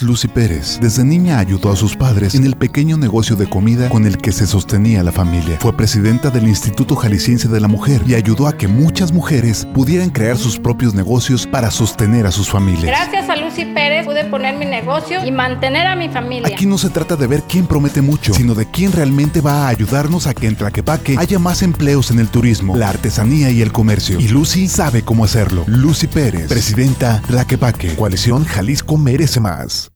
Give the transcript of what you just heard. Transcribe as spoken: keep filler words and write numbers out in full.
Lucy Pérez. Desde niña ayudó a sus padres en el pequeño negocio de comida con el que se sostenía la familia. Fue presidenta del Instituto Jalisciense de la Mujer y ayudó a que muchas mujeres pudieran crear sus propios negocios para sostener a sus familias. Gracias a Lucy Pérez pude poner mi negocio y mantener a mi familia. Aquí no se trata de ver quién promete mucho, sino de quién realmente va a ayudarnos a que en Tlaquepaque haya más empleos en el turismo, la artesanía y el comercio. Y Lucy sabe cómo hacerlo. Lucy Pérez, presidenta Tlaquepaque. Coalición Jalisco merece más.